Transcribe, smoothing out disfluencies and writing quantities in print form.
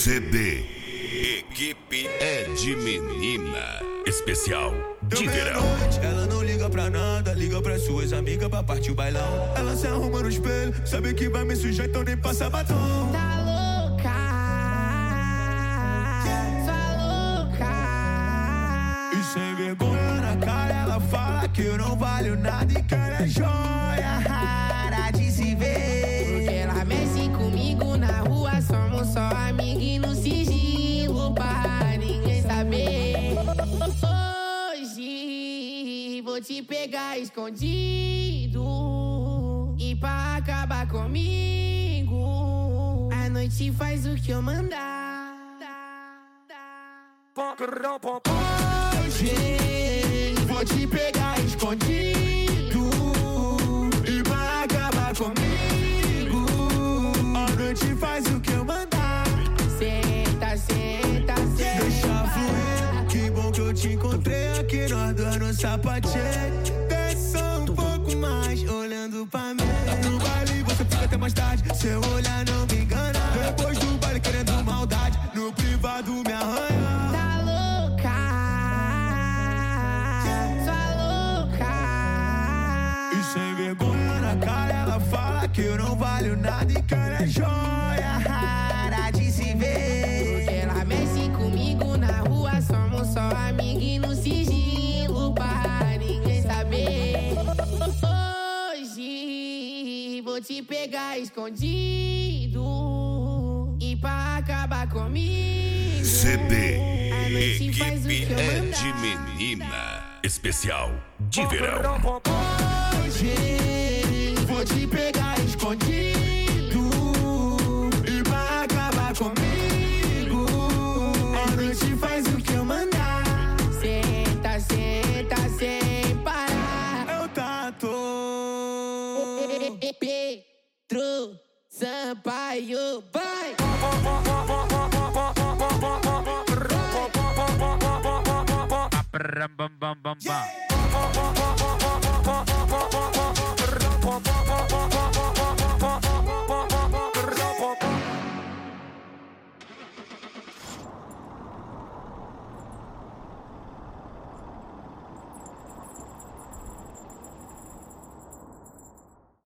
CB. Equipe é de menina. Especial de verão. Ela não liga pra nada, liga pra suas amigas pra partir o bailão. Ela se arruma no espelho, sabe que vai me sujar, então nem passa batom. Tá louca, sua louca. E sem vergonha na cara, ela fala que eu não valho nada e que ela é joia rara de se ver. Porque ela mexe comigo na rua, somos só amigos e no sigilo pra ninguém saber. Hoje vou te pegar escondido e pra acabar comigo, a noite faz o que eu mandar. Hoje vou te pegar escondido e vai acabar comigo. A noite faz o que eu mandar. Senta, senta, senta. Deixa fluir, que bom que eu te encontrei aqui, nós dois no sapatinho. Desce um pouco mais, olhando pra mim. No baile você fica até mais tarde, seu olhar não me engana. Depois do baile querendo maldade, no privado me arranha. Tá louca, sua louca. E sem vergonha na cara, ela fala que eu não valho nada e que ela é joia rara de se ver. Porque ela mexe comigo na rua, somos só amigos e no sigilo pra ninguém saber. Hoje vou te pegar escondido e pra acabar comigo, CB. a noite faz o que Equipe eu é mandar. de menina. Especial de verão. Hoje vou te pegar escondido e vai acabar comigo. A noite faz o que eu mandar. Senta, senta, sem parar. Eu tatu. Pedro Sampaio, vai! Bam bam bam bam.